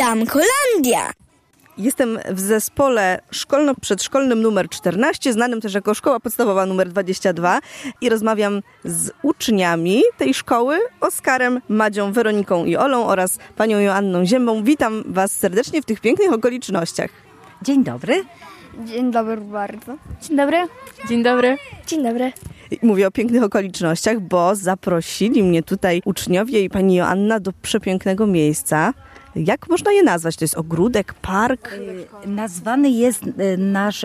Zamkolandia. Jestem w zespole szkolno-przedszkolnym numer 14, znanym też jako Szkoła Podstawowa numer 22 i rozmawiam z uczniami tej szkoły, Oskarem, Madzią, Weroniką i Olą oraz panią Joanną Ziębą. Witam was serdecznie w tych pięknych okolicznościach. Dzień dobry. Dzień dobry bardzo. Dzień dobry. Dzień dobry. Dzień dobry. Mówię o pięknych okolicznościach, bo zaprosili mnie tutaj uczniowie i pani Joanna do przepięknego miejsca. Jak można je nazwać? To jest ogródek, park? Nazwany jest nasz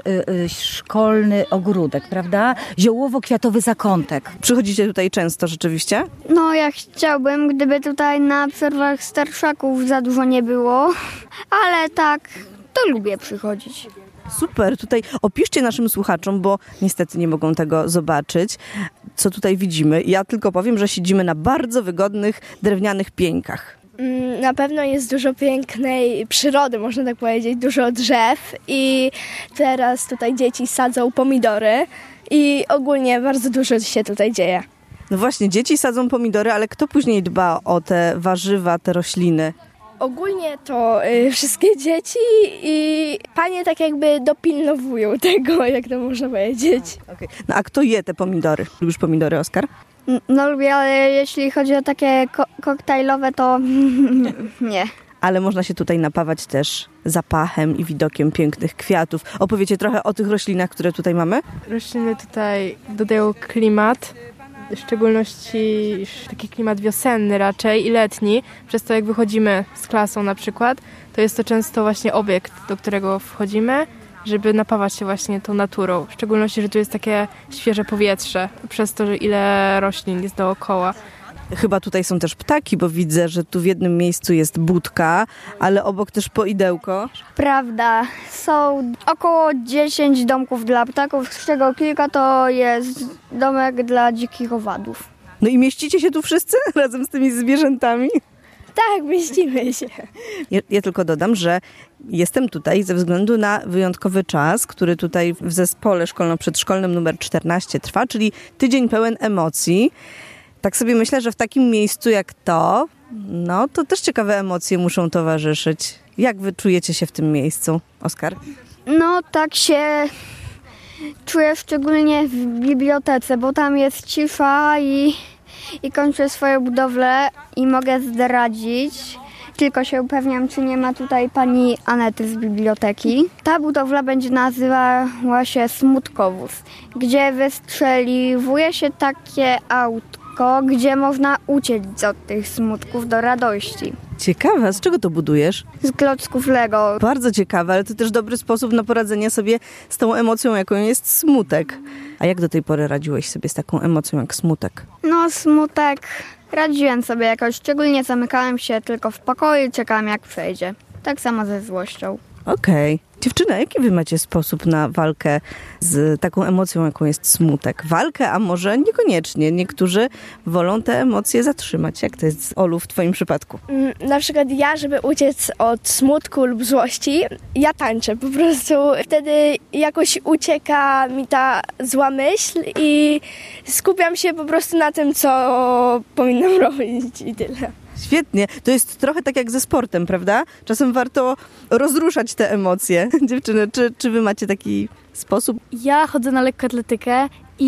szkolny ogródek, prawda? Ziołowo-kwiatowy zakątek. Przychodzicie tutaj często rzeczywiście? No ja chciałbym, gdyby tutaj na przerwach starszaków za dużo nie było, ale tak, to lubię przychodzić. Super, tutaj opiszcie naszym słuchaczom, bo niestety nie mogą tego zobaczyć, co tutaj widzimy. Ja tylko powiem, że siedzimy na bardzo wygodnych drewnianych pieńkach. Na pewno jest dużo pięknej przyrody, można tak powiedzieć, dużo drzew i teraz tutaj dzieci sadzą pomidory i ogólnie bardzo dużo się tutaj dzieje. No właśnie, dzieci sadzą pomidory, ale kto później dba o te warzywa, te rośliny? Ogólnie to wszystkie dzieci i panie tak jakby dopilnowują tego, jak to można powiedzieć. Okay. No a kto je te pomidory? Lubisz pomidory, Oskar? No lubię, ale jeśli chodzi o takie koktajlowe, to nie. Ale można się tutaj napawać też zapachem i widokiem pięknych kwiatów. Opowiecie trochę o tych roślinach, które tutaj mamy? Rośliny tutaj dodają klimat, w szczególności taki klimat wiosenny raczej i letni. Przez to jak wychodzimy z klasą na przykład, to jest to często właśnie obiekt, do którego wchodzimy, żeby napawać się właśnie tą naturą. W szczególności, że tu jest takie świeże powietrze, przez to, że ile roślin jest dookoła. Chyba tutaj są też ptaki, bo widzę, że tu w jednym miejscu jest budka, ale obok też poidełko. Prawda, są około 10 domków dla ptaków, z czego kilka to jest domek dla dzikich owadów. No i mieścicie się tu wszyscy razem z tymi zwierzętami? Tak, mieścimy się. Ja tylko dodam, że jestem tutaj ze względu na wyjątkowy czas, który tutaj w zespole szkolno-przedszkolnym numer 14 trwa, czyli tydzień pełen emocji. Tak sobie myślę, że w takim miejscu jak to, no to też ciekawe emocje muszą towarzyszyć. Jak wy czujecie się w tym miejscu, Oskar? No tak się czuję szczególnie w bibliotece, bo tam jest cisza i kończę swoją budowlę i mogę zdradzić. Tylko się upewniam, czy nie ma tutaj pani Anety z biblioteki. Ta budowla będzie nazywała się Smutkowóz, gdzie wystrzeliwuje się takie autko, gdzie można uciec od tych smutków do radości. Ciekawe, a z czego to budujesz? Z klocków Lego. Bardzo ciekawe, ale to też dobry sposób na poradzenie sobie z tą emocją, jaką jest smutek. A jak do tej pory radziłeś sobie z taką emocją jak smutek? No smutek radziłem sobie jakoś, szczególnie zamykałem się tylko w pokoju i czekałem jak przejdzie. Tak samo ze złością. Okej. Dziewczyny, jaki wy macie sposób na walkę z taką emocją, jaką jest smutek? Walkę, a może niekoniecznie. Niektórzy wolą te emocje zatrzymać. Jak to jest, Olu, w twoim przypadku? Na przykład ja, żeby uciec od smutku lub złości, ja tańczę po prostu. Wtedy jakoś ucieka mi ta zła myśl i skupiam się po prostu na tym, co powinnam robić i tyle. Świetnie. To jest trochę tak jak ze sportem, prawda? Czasem warto rozruszać te emocje. Dziewczyny, czy wy macie taki sposób? Ja chodzę na lekkoatletykę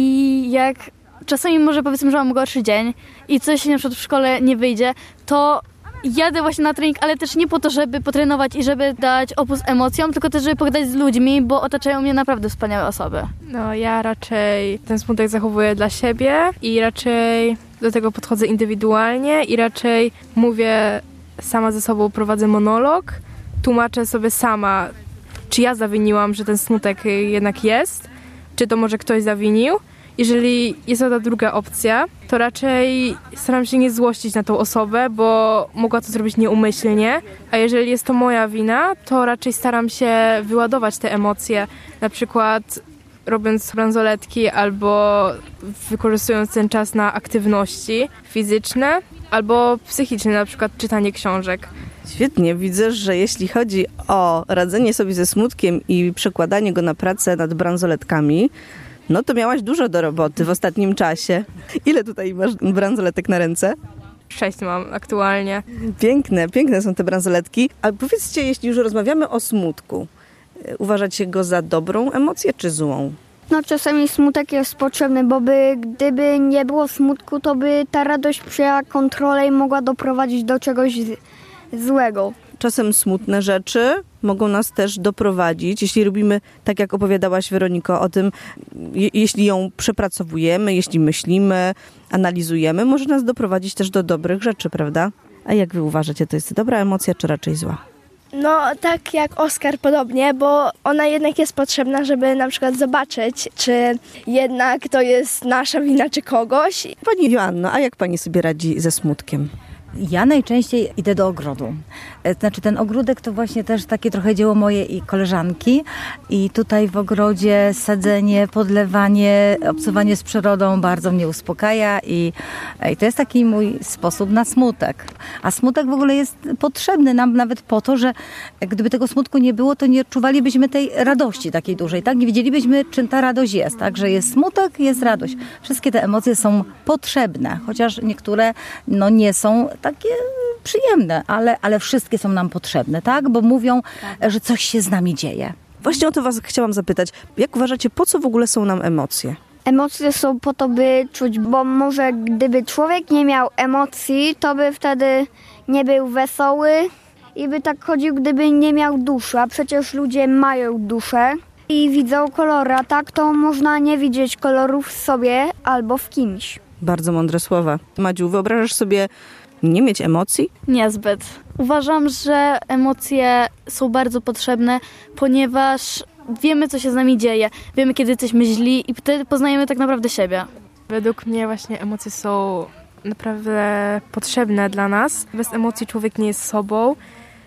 i jak czasami może powiedzmy, że mam gorszy dzień i coś na przykład w szkole nie wyjdzie, to jadę właśnie na trening, ale też nie po to, żeby potrenować i żeby dać opór emocjom, tylko też, żeby pogadać z ludźmi, bo otaczają mnie naprawdę wspaniałe osoby. No ja raczej ten smutek zachowuję dla siebie i raczej do tego podchodzę indywidualnie i raczej mówię sama ze sobą, prowadzę monolog, tłumaczę sobie sama, czy ja zawiniłam, że ten smutek jednak jest, czy to może ktoś zawinił. Jeżeli jest to ta druga opcja, to raczej staram się nie złościć na tą osobę, bo mogła to zrobić nieumyślnie, a jeżeli jest to moja wina, to raczej staram się wyładować te emocje, na przykład robiąc bransoletki albo wykorzystując ten czas na aktywności fizyczne albo psychiczne, na przykład czytanie książek. Świetnie. Widzę, że jeśli chodzi o radzenie sobie ze smutkiem i przekładanie go na pracę nad bransoletkami, no to miałaś dużo do roboty w ostatnim czasie. Ile tutaj masz bransoletek na ręce? 6 mam aktualnie. Piękne są te bransoletki. A powiedzcie, jeśli już rozmawiamy o smutku, uważacie go za dobrą emocję czy złą? No czasami smutek jest potrzebny, bo gdyby nie było smutku, to by ta radość przejęła kontrolę i mogła doprowadzić do czegoś złego. Czasem smutne rzeczy mogą nas też doprowadzić, jeśli robimy, tak jak opowiadałaś Weroniko, o tym, jeśli ją przepracowujemy, jeśli myślimy, analizujemy, może nas doprowadzić też do dobrych rzeczy, prawda? A jak wy uważacie, to jest dobra emocja, czy raczej zła? No tak jak Oskar podobnie, bo ona jednak jest potrzebna, żeby na przykład zobaczyć, czy jednak to jest nasza wina, czy kogoś. Pani Joanno, a jak pani sobie radzi ze smutkiem? Ja najczęściej idę do ogrodu. Znaczy ten ogródek to właśnie też takie trochę dzieło moje i koleżanki. I tutaj w ogrodzie sadzenie, podlewanie, obcowanie z przyrodą bardzo mnie uspokaja i to jest taki mój sposób na smutek. A smutek w ogóle jest potrzebny nam nawet po to, że gdyby tego smutku nie było, to nie odczuwalibyśmy tej radości takiej dużej, tak? Nie wiedzielibyśmy, czym ta radość jest, tak? Że jest smutek, jest radość. Wszystkie te emocje są potrzebne, chociaż niektóre nie są takie przyjemne, ale wszystkie są nam potrzebne, tak? Bo mówią, że coś się z nami dzieje. Właśnie o to was chciałam zapytać. Jak uważacie, po co w ogóle są nam emocje? Emocje są po to, by czuć, bo może gdyby człowiek nie miał emocji, to by wtedy nie był wesoły i by tak chodził, gdyby nie miał duszy, a przecież ludzie mają duszę i widzą kolory, a tak to można nie widzieć kolorów w sobie albo w kimś. Bardzo mądre słowa. Madziu, wyobrażasz sobie nie mieć emocji? Niezbyt. Uważam, że emocje są bardzo potrzebne, ponieważ wiemy, co się z nami dzieje. Wiemy, kiedy jesteśmy źli i wtedy poznajemy tak naprawdę siebie. Według mnie właśnie emocje są naprawdę potrzebne dla nas. Bez emocji człowiek nie jest sobą.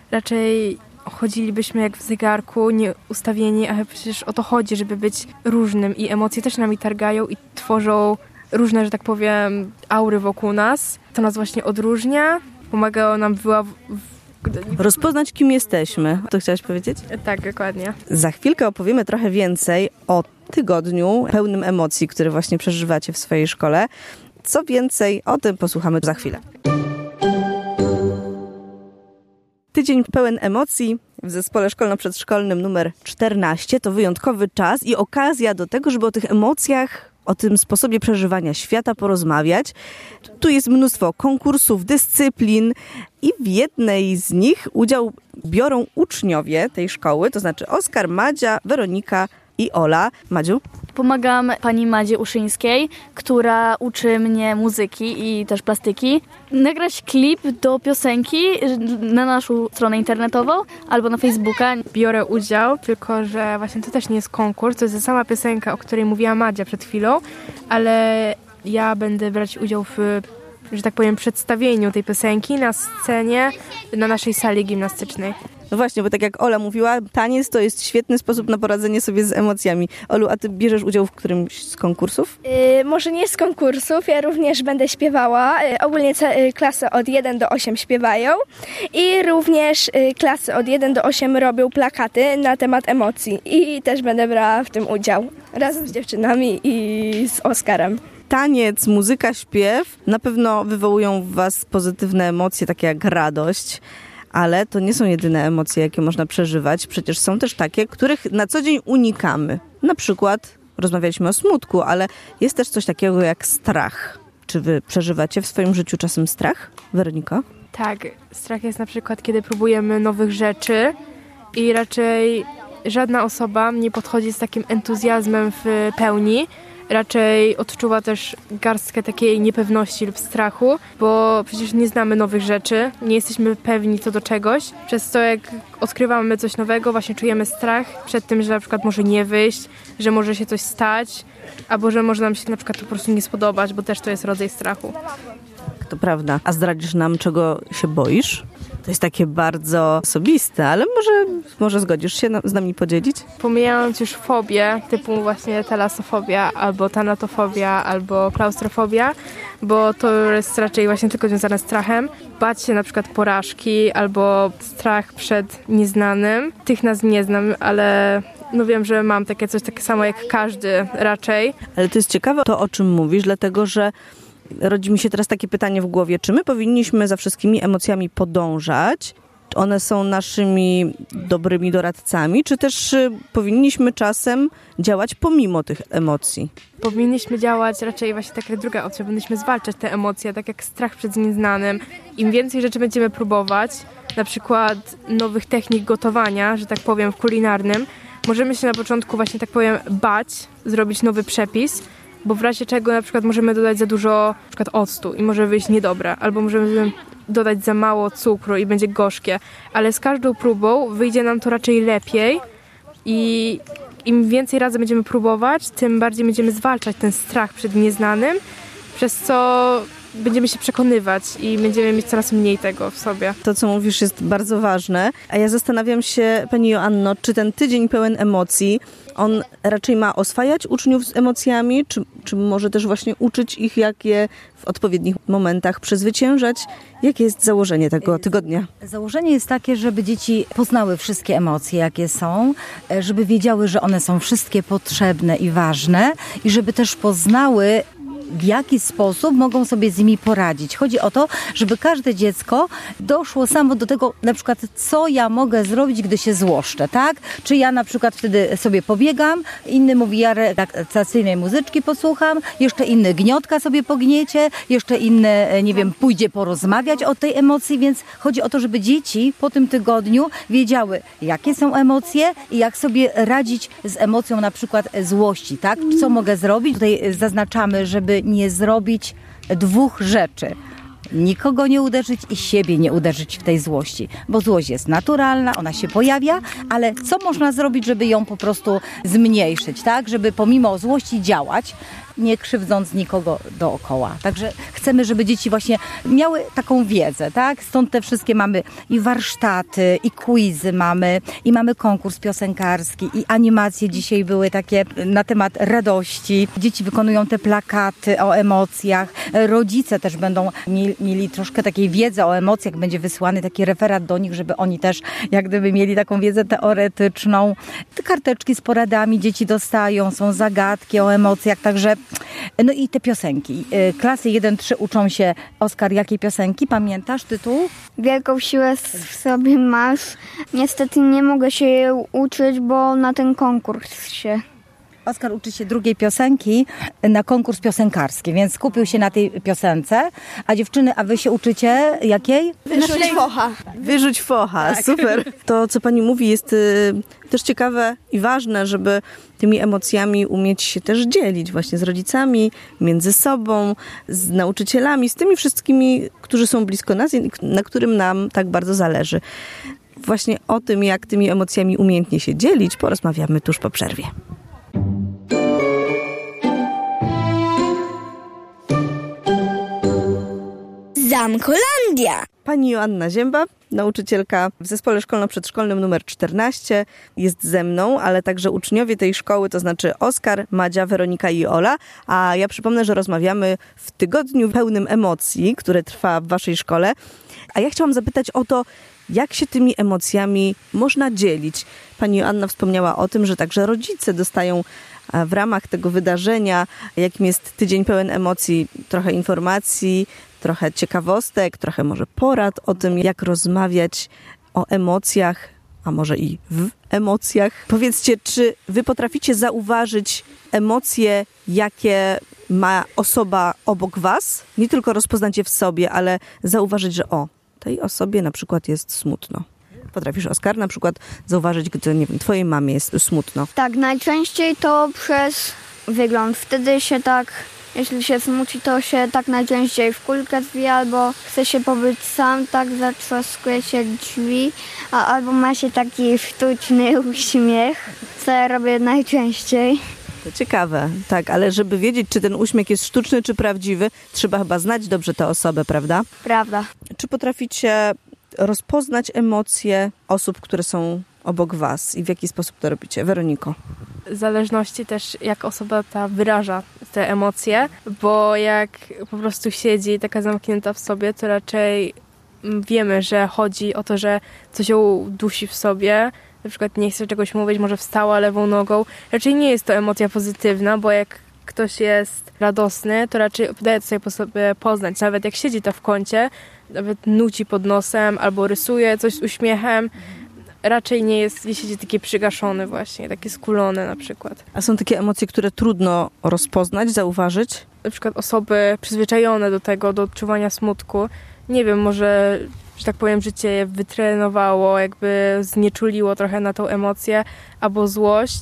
Raczej chodzilibyśmy jak w zegarku, nieustawieni, ale przecież o to chodzi, żeby być różnym i emocje też nami targają i tworzą różne, że tak powiem, aury wokół nas. To nas właśnie odróżnia, pomagało nam rozpoznać, kim jesteśmy. To chciałaś powiedzieć? Tak, dokładnie. Za chwilkę opowiemy trochę więcej o tygodniu pełnym emocji, które właśnie przeżywacie w swojej szkole. Co więcej, o tym posłuchamy za chwilę. Tydzień pełen emocji w zespole szkolno-przedszkolnym numer 14 to wyjątkowy czas i okazja do tego, żeby o tych emocjach, o tym sposobie przeżywania świata porozmawiać. Tu jest mnóstwo konkursów, dyscyplin i w jednej z nich udział biorą uczniowie tej szkoły, to znaczy Oskar, Madzia, Weronika i Ola. Madziu? Pomagam pani Madzie Uszyńskiej, która uczy mnie muzyki i też plastyki. Nagrać klip do piosenki na naszą stronę internetową albo na Facebooka. Biorę udział, tylko że właśnie to też nie jest konkurs, to jest ta sama piosenka, o której mówiła Madzia przed chwilą, ale ja będę brać udział w, że tak powiem, przedstawieniu tej piosenki na scenie na naszej sali gimnastycznej. No właśnie, bo tak jak Ola mówiła, taniec to jest świetny sposób na poradzenie sobie z emocjami. Olu, a ty bierzesz udział w którymś z konkursów? Może nie z konkursów, ja również będę śpiewała. Ogólnie klasy od 1 do 8 śpiewają i również klasy od 1 do 8 robią plakaty na temat emocji i też będę brała w tym udział razem z dziewczynami i z Oskarem. Taniec, muzyka, śpiew na pewno wywołują w was pozytywne emocje, takie jak radość. Ale to nie są jedyne emocje, jakie można przeżywać. Przecież są też takie, których na co dzień unikamy. Na przykład rozmawialiśmy o smutku, ale jest też coś takiego jak strach. Czy wy przeżywacie w swoim życiu czasem strach? Weroniko? Tak, strach jest na przykład, kiedy próbujemy nowych rzeczy i raczej żadna osoba nie podchodzi z takim entuzjazmem w pełni. Raczej odczuwa też garstkę takiej niepewności lub strachu, bo przecież nie znamy nowych rzeczy, nie jesteśmy pewni co do czegoś. Przez to jak odkrywamy coś nowego, właśnie czujemy strach przed tym, że na przykład może nie wyjść, że może się coś stać, albo że może nam się na przykład po prostu nie spodobać, bo też to jest rodzaj strachu. To prawda. A zdradzisz nam, czego się boisz? To jest takie bardzo osobiste, ale może zgodzisz się z nami podzielić? Pomijając już fobię, typu właśnie talasofobia, albo tanatofobia, albo klaustrofobia, bo to jest raczej właśnie tylko związane z strachem. Bać się na przykład porażki, albo strach przed nieznanym. Tych nas nie znam, ale wiem, że mam takie samo jak każdy raczej. Ale to jest ciekawe to, o czym mówisz, dlatego że rodzi mi się teraz takie pytanie w głowie, czy my powinniśmy za wszystkimi emocjami podążać? One są naszymi dobrymi doradcami, czy też powinniśmy czasem działać pomimo tych emocji? Powinniśmy działać raczej właśnie tak jak druga opcja, powinniśmy zwalczać te emocje, tak jak strach przed nieznanym. Im więcej rzeczy będziemy próbować, na przykład nowych technik gotowania, że tak powiem, w kulinarnym, możemy się na początku właśnie tak powiem bać, zrobić nowy przepis, bo w razie czego na przykład możemy dodać za dużo na przykład octu i może wyjść niedobre, albo możemy dodać za mało cukru i będzie gorzkie, ale z każdą próbą wyjdzie nam to raczej lepiej i im więcej razy będziemy próbować, tym bardziej będziemy zwalczać ten strach przed nieznanym, przez co będziemy się przekonywać i będziemy mieć coraz mniej tego w sobie. To, co mówisz, jest bardzo ważne. A ja zastanawiam się, pani Joanno, czy ten tydzień pełen emocji, on raczej ma oswajać uczniów z emocjami, czy może też właśnie uczyć ich, jak je w odpowiednich momentach przezwyciężać? Jakie jest założenie tego tygodnia? Założenie jest takie, żeby dzieci poznały wszystkie emocje, jakie są, żeby wiedziały, że one są wszystkie potrzebne i ważne i żeby też poznały, w jaki sposób mogą sobie z nimi poradzić. Chodzi o to, żeby każde dziecko doszło samo do tego, na przykład, co ja mogę zrobić, gdy się złoszczę, tak? Czy ja na przykład wtedy sobie pobiegam, inny mówi, ja relaksacyjnej muzyczki posłucham, jeszcze inny gniotka sobie pogniecie, jeszcze inny, nie wiem, pójdzie porozmawiać o tej emocji, więc chodzi o to, żeby dzieci po tym tygodniu wiedziały, jakie są emocje i jak sobie radzić z emocją na przykład złości, tak? Co mogę zrobić? Tutaj zaznaczamy, żeby nie zrobić dwóch rzeczy. Nikogo nie uderzyć i siebie nie uderzyć w tej złości, bo złość jest naturalna, ona się pojawia, ale co można zrobić, żeby ją po prostu zmniejszyć, tak? Żeby pomimo złości działać, nie krzywdząc nikogo dookoła. Także chcemy, żeby dzieci właśnie miały taką wiedzę, tak? Stąd te wszystkie mamy i warsztaty, i quizy mamy, i mamy konkurs piosenkarski, i animacje dzisiaj były takie na temat radości. Dzieci wykonują te plakaty o emocjach. Rodzice też będą mieli troszkę takiej wiedzy o emocjach, będzie wysłany taki referat do nich, żeby oni też jak gdyby mieli taką wiedzę teoretyczną. Te karteczki z poradami dzieci dostają, są zagadki o emocjach, także no i te piosenki. Klasy 1-3 uczą się, Oskar, jakiej piosenki? Pamiętasz tytuł? Wielką siłę w sobie masz. Niestety nie mogę się jej uczyć, bo na ten konkurs się... Oskar uczy się drugiej piosenki na konkurs piosenkarski, więc skupił się na tej piosence. A dziewczyny, a wy się uczycie jakiej? Wyrzuć focha. Wyrzuć focha, tak. Super. To, co pani mówi, jest też ciekawe i ważne, żeby tymi emocjami umieć się też dzielić właśnie z rodzicami, między sobą, z nauczycielami, z tymi wszystkimi, którzy są blisko nas i na którym nam tak bardzo zależy. Właśnie o tym, jak tymi emocjami umiejętnie się dzielić, porozmawiamy tuż po przerwie. Zamkolandia. Pani Joanna Zięba, nauczycielka w zespole szkolno-przedszkolnym numer 14, jest ze mną, ale także uczniowie tej szkoły, to znaczy Oskar, Madzia, Weronika i Ola. A ja przypomnę, że rozmawiamy w tygodniu pełnym emocji, które trwa w waszej szkole. A ja chciałam zapytać o to, jak się tymi emocjami można dzielić. Pani Joanna wspomniała o tym, że także rodzice dostają w ramach tego wydarzenia, jakim jest tydzień pełen emocji, trochę informacji, trochę ciekawostek, trochę może porad o tym, jak rozmawiać o emocjach, a może i w emocjach. Powiedzcie, czy wy potraficie zauważyć emocje, jakie ma osoba obok was? Nie tylko rozpoznać je w sobie, ale zauważyć, że tej osobie na przykład jest smutno. Potrafisz, Oskar, na przykład zauważyć, gdy, nie wiem, twojej mamie jest smutno? Tak, najczęściej to przez wygląd. Wtedy się tak, jeśli się smuci, to się tak najczęściej w kulkę zwija, albo chce się pobyć sam, tak zatrzaskuje się drzwi, albo ma się taki sztuczny uśmiech, co ja robię najczęściej. To ciekawe, tak, ale żeby wiedzieć, czy ten uśmiech jest sztuczny, czy prawdziwy, trzeba chyba znać dobrze tę osobę, prawda? Prawda. Czy potraficie rozpoznać emocje osób, które są obok was i w jaki sposób to robicie? Weroniko. W zależności też, jak osoba ta wyraża te emocje, bo jak po prostu siedzi taka zamknięta w sobie, to raczej wiemy, że chodzi o to, że coś ją dusi w sobie, na przykład nie chce czegoś mówić, może wstała lewą nogą. Raczej nie jest to emocja pozytywna, bo jak ktoś jest radosny, to raczej daje to sobie po sobie poznać. Nawet jak siedzi to w kącie, nawet nuci pod nosem albo rysuje coś z uśmiechem, raczej nie siedzi taki przygaszony właśnie, taki skulony na przykład. A są takie emocje, które trudno rozpoznać, zauważyć? Na przykład osoby przyzwyczajone do tego, do odczuwania smutku, nie wiem, może, że tak powiem, życie je wytrenowało, jakby znieczuliło trochę na tą emocję albo złość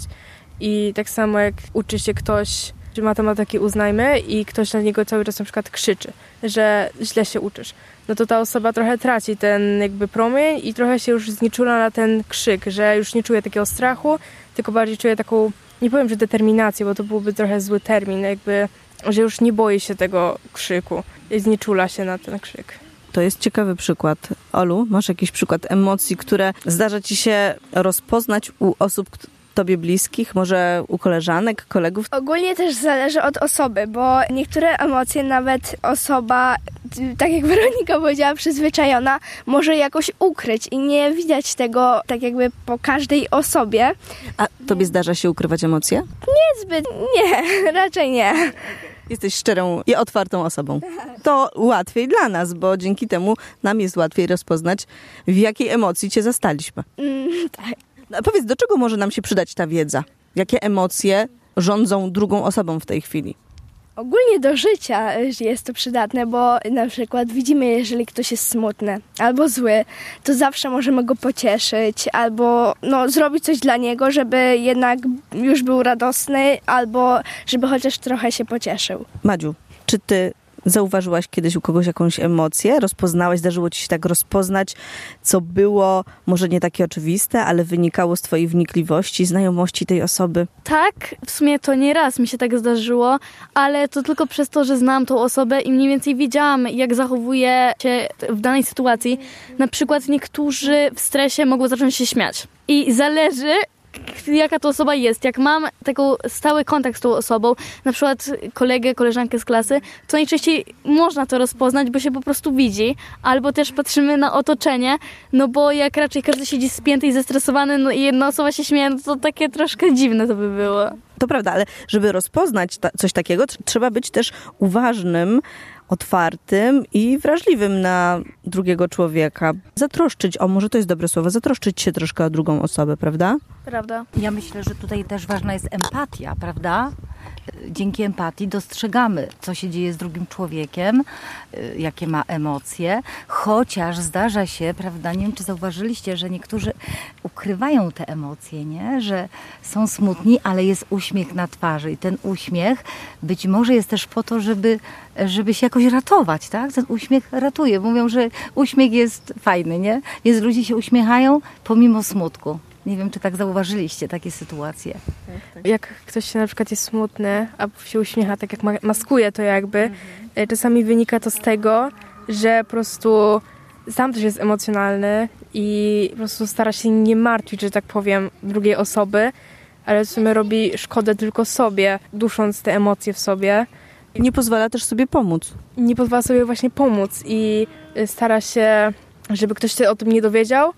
i tak samo jak uczy się ktoś, czy matematyki uznajmy i ktoś na niego cały czas na przykład krzyczy, że źle się uczysz, no to ta osoba trochę traci ten jakby promień i trochę się już znieczula na ten krzyk, że już nie czuje takiego strachu, tylko bardziej czuje taką, nie powiem, że determinację, bo to byłby trochę zły termin, jakby, że już nie boi się tego krzyku i znieczula się na ten krzyk. To jest ciekawy przykład. Olu, masz jakiś przykład emocji, które zdarza ci się rozpoznać u osób tobie bliskich, może u koleżanek, kolegów? Ogólnie też zależy od osoby, bo niektóre emocje nawet osoba, tak jak Weronika powiedziała, przyzwyczajona, może jakoś ukryć i nie widać tego tak jakby po każdej osobie. A tobie zdarza się ukrywać emocje? Niezbyt, nie, raczej nie. Jesteś szczerą i otwartą osobą. To łatwiej dla nas, bo dzięki temu nam jest łatwiej rozpoznać, w jakiej emocji cię zastaliśmy. Tak. No, powiedz, do czego może nam się przydać ta wiedza? Jakie emocje rządzą drugą osobą w tej chwili? Ogólnie do życia jest to przydatne, bo na przykład widzimy, jeżeli ktoś jest smutny albo zły, to zawsze możemy go pocieszyć albo zrobić coś dla niego, żeby jednak już był radosny albo żeby chociaż trochę się pocieszył. Madziu, czy ty zauważyłaś kiedyś u kogoś jakąś emocję? Rozpoznałaś, zdarzyło ci się tak rozpoznać, co było może nie takie oczywiste, ale wynikało z twojej wnikliwości, znajomości tej osoby? Tak, w sumie to nie raz mi się tak zdarzyło, ale to tylko przez to, że znam tą osobę i mniej więcej wiedziałam, jak zachowuje się w danej sytuacji. Na przykład niektórzy w stresie mogą zacząć się śmiać. I zależy, jaka to osoba jest. Jak mam taki stały kontakt z tą osobą, na przykład kolegę, koleżankę z klasy, to najczęściej można to rozpoznać, bo się po prostu widzi, albo też patrzymy na otoczenie, no bo jak raczej każdy siedzi spięty i zestresowany, no i jedna osoba się śmieje, no to takie troszkę dziwne to by było. To prawda, ale żeby rozpoznać coś takiego, trzeba być też uważnym, otwartym i wrażliwym na drugiego człowieka. Zatroszczyć, może to jest dobre słowo, zatroszczyć się troszkę o drugą osobę, prawda? Prawda. Ja myślę, że tutaj też ważna jest empatia, prawda? Dzięki empatii dostrzegamy, co się dzieje z drugim człowiekiem, jakie ma emocje, chociaż zdarza się, prawda, nie wiem, czy zauważyliście, że niektórzy ukrywają te emocje, nie? Że są smutni, ale jest uśmiech na twarzy i ten uśmiech być może jest też po to, żeby się jakoś ratować, tak? Ten uśmiech ratuje. Mówią, że uśmiech jest fajny, nie? Więc ludzie się uśmiechają pomimo smutku. Nie wiem, czy tak zauważyliście takie sytuacje. Jak ktoś się na przykład jest smutny, a się uśmiecha, tak jak maskuje to jakby, czasami wynika to z tego, że po prostu sam też jest emocjonalny i po prostu stara się nie martwić, że tak powiem, drugiej osoby, ale w sumie robi szkodę tylko sobie, dusząc te emocje w sobie. Nie pozwala też sobie pomóc. Nie pozwala sobie właśnie pomóc i stara się, żeby ktoś się o tym nie dowiedział.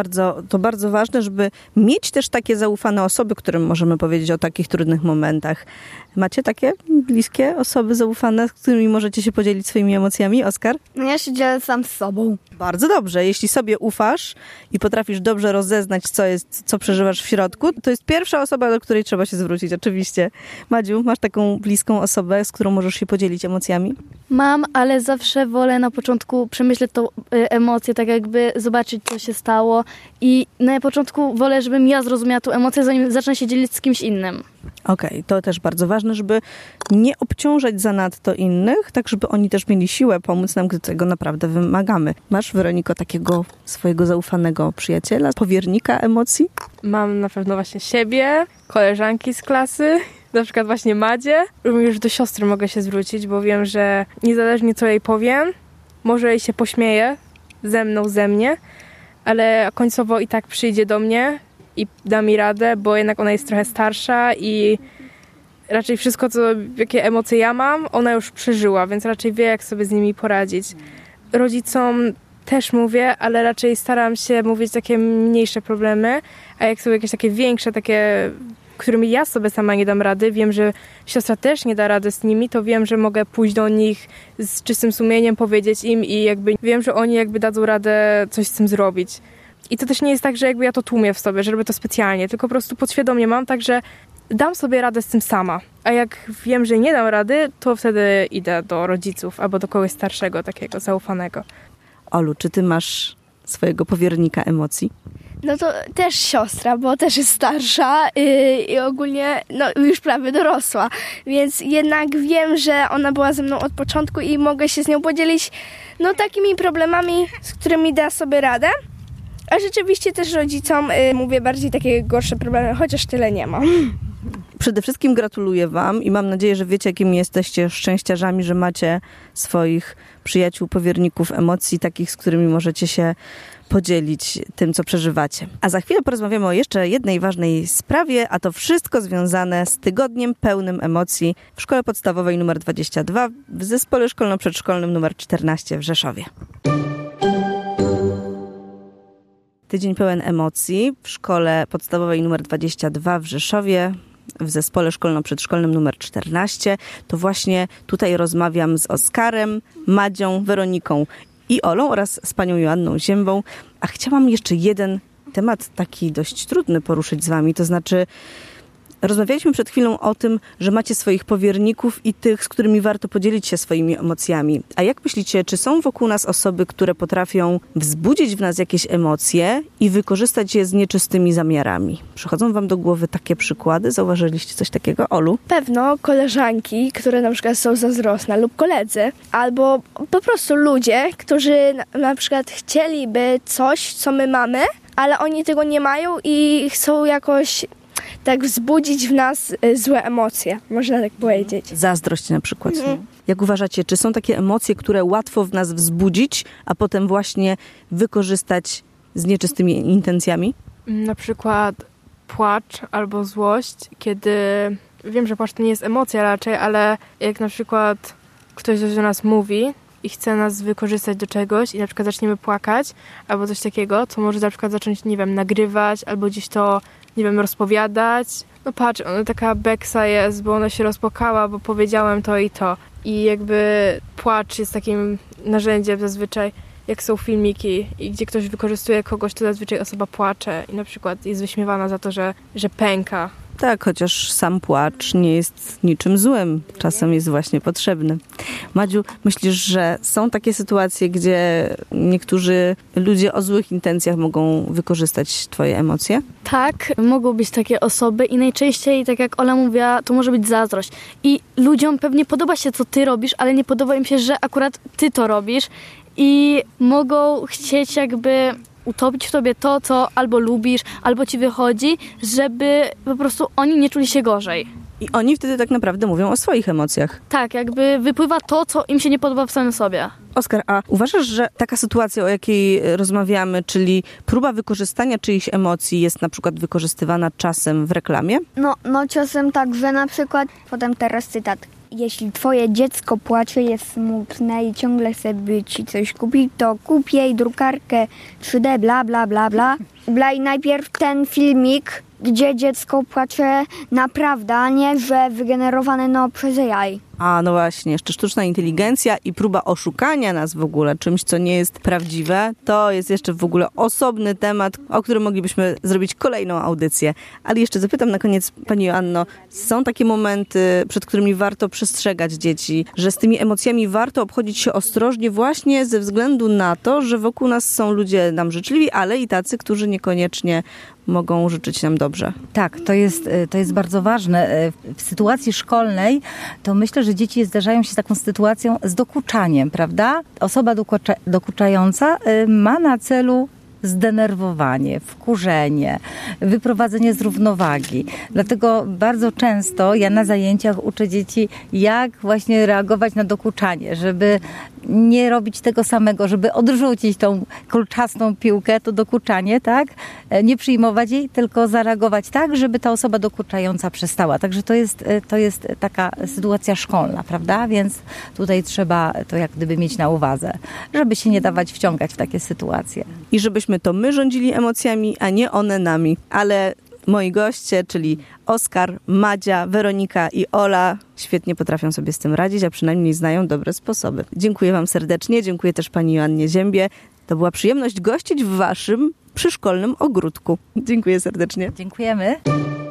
To bardzo ważne, żeby mieć też takie zaufane osoby, którym możemy powiedzieć o takich trudnych momentach. Macie takie bliskie osoby zaufane, z którymi możecie się podzielić swoimi emocjami? Oskar? Ja się dzielę sam z sobą. Bardzo dobrze. Jeśli sobie ufasz i potrafisz dobrze rozeznać, co przeżywasz w środku, to jest pierwsza osoba, do której trzeba się zwrócić, oczywiście. Madziu, masz taką bliską osobę, z którą możesz się podzielić emocjami? Mam, ale zawsze wolę na początku przemyśleć tą emocję, tak jakby zobaczyć, co się stało i na początku wolę, żebym ja zrozumiała tą emocję, zanim zacznę się dzielić z kimś innym. Okej, to też bardzo ważne, żeby nie obciążać zanadto innych, tak żeby oni też mieli siłę pomóc nam, gdy tego naprawdę wymagamy. Masz, Weroniko, takiego swojego zaufanego przyjaciela, powiernika emocji? Mam na pewno właśnie siebie, koleżanki z klasy, na przykład właśnie Madzie. Również do siostry mogę się zwrócić, bo wiem, że niezależnie co jej powiem, może jej się pośmieje ze mnie, ale końcowo i tak przyjdzie do mnie i da mi radę, bo jednak ona jest trochę starsza i raczej wszystko, jakie emocje ja mam, ona już przeżyła, więc raczej wie, jak sobie z nimi poradzić. Rodzicom też mówię, ale raczej staram się mówić takie mniejsze problemy, a jak są jakieś takie większe, takie którymi ja sobie sama nie dam rady, wiem, że siostra też nie da rady z nimi, to wiem, że mogę pójść do nich z czystym sumieniem, powiedzieć im i jakby wiem, że oni jakby dadzą radę coś z tym zrobić. I to też nie jest tak, że jakby ja to tłumię w sobie, że robię to specjalnie, tylko po prostu podświadomie mam tak, że dam sobie radę z tym sama. A jak wiem, że nie dam rady, to wtedy idę do rodziców albo do kogoś starszego, takiego zaufanego. Olu, czy ty masz swojego powiernika emocji? No to też siostra, bo też jest starsza i ogólnie już prawie dorosła, więc jednak wiem, że ona była ze mną od początku i mogę się z nią podzielić takimi problemami, z którymi da sobie radę. A rzeczywiście też rodzicom mówię bardziej takie gorsze problemy, chociaż tyle nie ma. Przede wszystkim gratuluję wam i mam nadzieję, że wiecie, jakimi jesteście szczęściarzami, że macie swoich przyjaciół, powierników emocji, takich, z którymi możecie się podzielić tym, co przeżywacie. A za chwilę porozmawiamy o jeszcze jednej ważnej sprawie, a to wszystko związane z tygodniem pełnym emocji w Szkole Podstawowej nr 22 w Zespole Szkolno-Przedszkolnym nr 14 w Rzeszowie. Tydzień pełen emocji w Szkole Podstawowej nr 22 w Rzeszowie w Zespole Szkolno-Przedszkolnym nr 14. To właśnie tutaj rozmawiam z Oskarem, Madzią, Weroniką i Olą oraz z panią Joanną Ziębą. A chciałam jeszcze jeden temat taki dość trudny poruszyć z wami, to znaczy rozmawialiśmy przed chwilą o tym, że macie swoich powierników i tych, z którymi warto podzielić się swoimi emocjami. A jak myślicie, czy są wokół nas osoby, które potrafią wzbudzić w nas jakieś emocje i wykorzystać je z nieczystymi zamiarami? Przychodzą wam do głowy takie przykłady? Zauważyliście coś takiego, Olu? Pewno koleżanki, które na przykład są zazdrosne lub koledzy, albo po prostu ludzie, którzy na przykład chcieliby coś, co my mamy, ale oni tego nie mają i chcą jakoś tak wzbudzić w nas złe emocje, można tak powiedzieć. Zazdrość na przykład. Jak uważacie, czy są takie emocje, które łatwo w nas wzbudzić, a potem właśnie wykorzystać z nieczystymi intencjami? Na przykład płacz albo złość, kiedy wiem, że płacz to nie jest emocja raczej, ale jak na przykład ktoś coś do nas mówi i chce nas wykorzystać do czegoś i na przykład zaczniemy płakać albo coś takiego, to może na przykład zacząć, nie wiem, nagrywać albo gdzieś to, nie wiem, rozpowiadać. No patrz, ona taka beksa jest, bo ona się rozpłakała, bo powiedziałem to i to. I jakby płacz jest takim narzędziem zazwyczaj, jak są filmiki i gdzie ktoś wykorzystuje kogoś, to zazwyczaj osoba płacze i na przykład jest wyśmiewana za to, że pęka. Tak, chociaż sam płacz nie jest niczym złym. Czasem jest właśnie potrzebny. Madziu, myślisz, że są takie sytuacje, gdzie niektórzy ludzie o złych intencjach mogą wykorzystać twoje emocje? Tak, mogą być takie osoby i najczęściej, tak jak Ola mówiła, to może być zazdrość. I ludziom pewnie podoba się, co ty robisz, ale nie podoba im się, że akurat ty to robisz i mogą chcieć jakby utopić w tobie to, co albo lubisz, albo ci wychodzi, żeby po prostu oni nie czuli się gorzej. I oni wtedy tak naprawdę mówią o swoich emocjach. Tak, jakby wypływa to, co im się nie podoba w samym sobie. Oskar, a uważasz, że taka sytuacja, o jakiej rozmawiamy, czyli próba wykorzystania czyichś emocji jest na przykład wykorzystywana czasem w reklamie? No czasem tak, że na przykład, potem teraz cytat. Jeśli twoje dziecko płacze, jest smutne i ciągle chce by ci coś kupić, to kup jej drukarkę 3D, bla, bla, bla, bla. I najpierw ten filmik, gdzie dziecko płacze naprawdę, a nie, że wygenerowane przez AI. A no właśnie, jeszcze sztuczna inteligencja i próba oszukania nas w ogóle czymś, co nie jest prawdziwe, to jest jeszcze w ogóle osobny temat, o którym moglibyśmy zrobić kolejną audycję. Ale jeszcze zapytam na koniec, pani Joanno, są takie momenty, przed którymi warto przestrzegać dzieci, że z tymi emocjami warto obchodzić się ostrożnie właśnie ze względu na to, że wokół nas są ludzie nam życzliwi, ale i tacy, którzy niekoniecznie mogą życzyć nam dobrze. Tak, to jest bardzo ważne. W sytuacji szkolnej to myślę, że dzieci zdarzają się z taką sytuacją z dokuczaniem, prawda? Osoba dokuczająca ma na celu zdenerwowanie, wkurzenie, wyprowadzenie z równowagi. Dlatego bardzo często ja na zajęciach uczę dzieci, jak właśnie reagować na dokuczanie, żeby nie robić tego samego, żeby odrzucić tą kolczastą piłkę, to dokuczanie, tak? Nie przyjmować jej, tylko zareagować tak, żeby ta osoba dokuczająca przestała. Także to jest taka sytuacja szkolna, prawda? Więc tutaj trzeba to jak gdyby mieć na uwadze, żeby się nie dawać wciągać w takie sytuacje. I żebyśmy to my rządzili emocjami, a nie one nami. Ale moi goście, czyli Oskar, Madzia, Weronika i Ola świetnie potrafią sobie z tym radzić, a przynajmniej znają dobre sposoby. Dziękuję wam serdecznie, dziękuję też pani Joannie Ziębie. To była przyjemność gościć w waszym przyszkolnym ogródku. Dziękuję serdecznie. Dziękujemy.